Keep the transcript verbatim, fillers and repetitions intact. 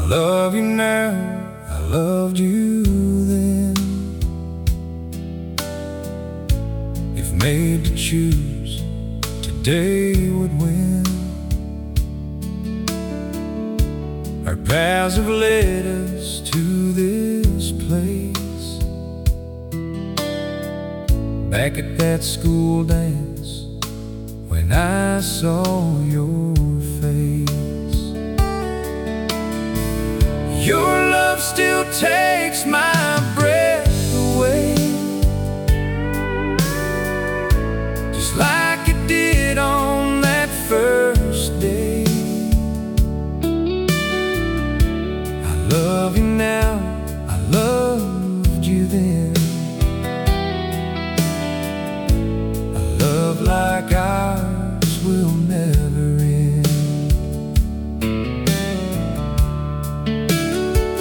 love you now, I loved you then. If made to choose, today would win. Our paths have led us to this place, back at that school dance when I saw your face. Your love still takes my breath away, just like it did on that first day. I love you now,